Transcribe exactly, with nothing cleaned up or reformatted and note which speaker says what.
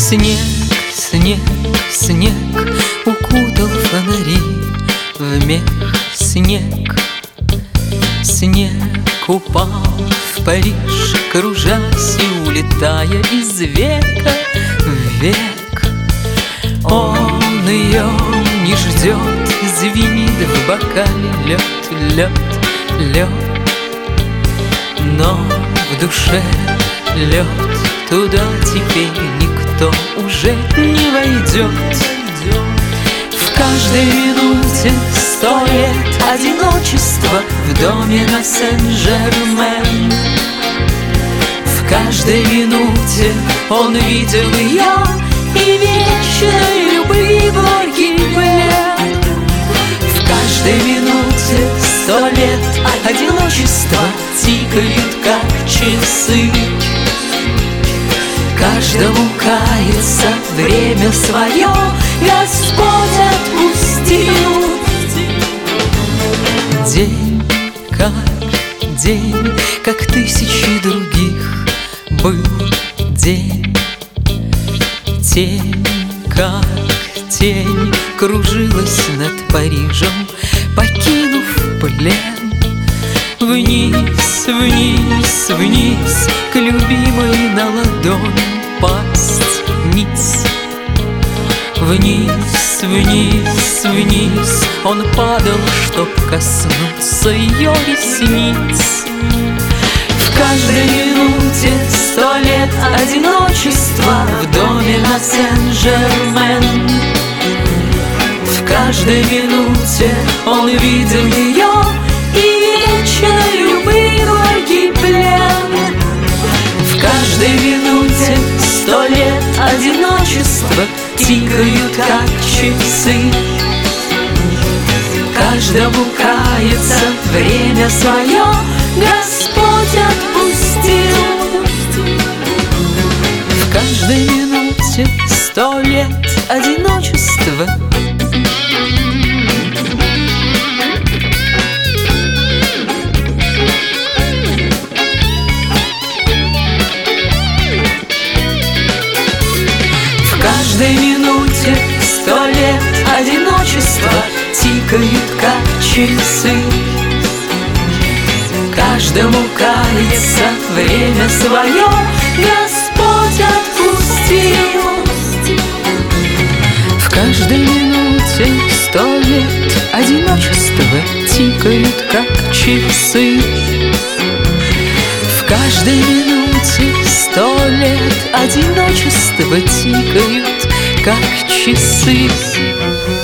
Speaker 1: Снег, снег, снег укутал фонари в мех. Снег, снег упал в Париж, кружась и улетая из века в век. Он ее не ждет, звенит в бокале лед, лед, лед. Но в душе лед, туда теперь никто уже не войдет. В каждой минуте сто лет одиночества в доме на Сен-Жермен. В каждой минуте он видел ее и вечной любви горький плен. В каждой минуте сто лет одиночества тикают, как часы. Каждому кается время свое Господь отпустил. День как день, как тысячи других был день. Тень как тень кружилась над Парижем, покинув плен. Вниз, вниз, вниз, к любимой на ладонь пасть ниц. Вниз, вниз, вниз он падал, чтоб коснуться ее ресниц. В каждой минуте сто лет одиночества в доме на Сен-Жермен. В каждой минуте он видел ее и вечной любви горький плен. В каждой минуте сто лет одиночества тикают, как часы. Каждому кается время свое Господь отпустил. В каждой минуте сто лет одиночества. В каждой минуте сто лет одиночества тикают, как часы. Каждому кается время свое Господь отпустил. В каждой минуте сто лет одиночества тикают, как часы. В каждой минуте сто лет одиночества тикают, как часы.